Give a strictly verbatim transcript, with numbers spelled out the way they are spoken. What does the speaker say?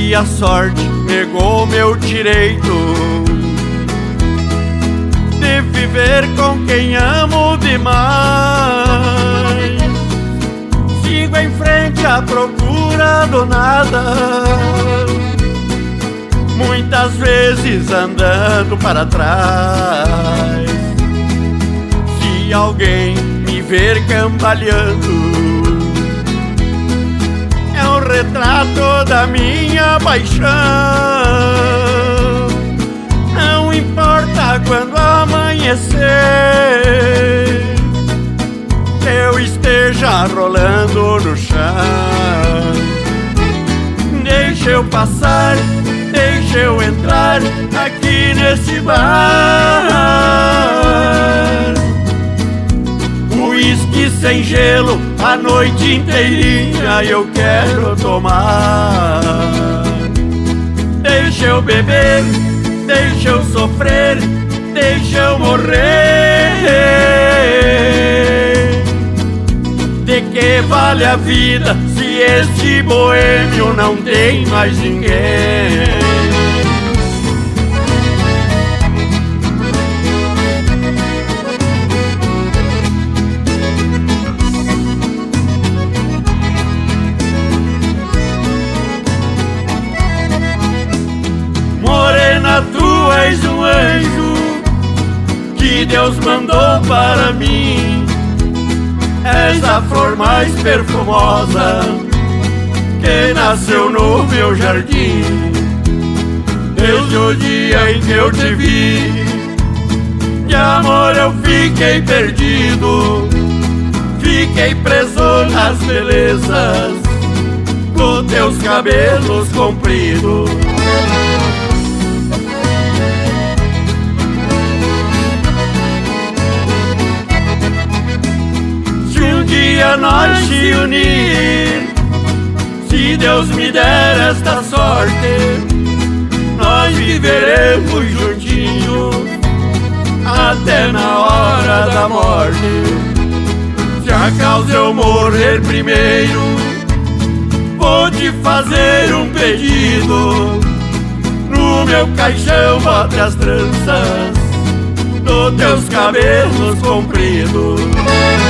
e a sorte negou meu direito de viver com quem amo demais. Sigo em frente à procura do nada, muitas vezes andando para trás. Se alguém me ver cambaleando, é um retrato da minha paixão. Não importa quando amanhecer, eu esteja rolando no chão. Deixa eu passar, deixa eu entrar aqui nesse bar. Uísque sem gelo, a noite inteirinha eu quero tomar. Deixa eu beber, deixa eu sofrer, deixa eu morrer. De que vale a vida se este boêmio não tem mais ninguém? Morena, tu és um anjo que Deus mandou para mim. És a flor mais perfumosa que nasceu no meu jardim. Desde o dia em que eu te vi, de amor eu fiquei perdido. Fiquei preso nas belezas dos teus cabelos compridos. Dia nós se unir, se Deus me der esta sorte, nós viveremos juntinhos até na hora da morte. Se acaso eu morrer primeiro, vou te fazer um pedido. No meu caixão bote as tranças dos teus cabelos compridos.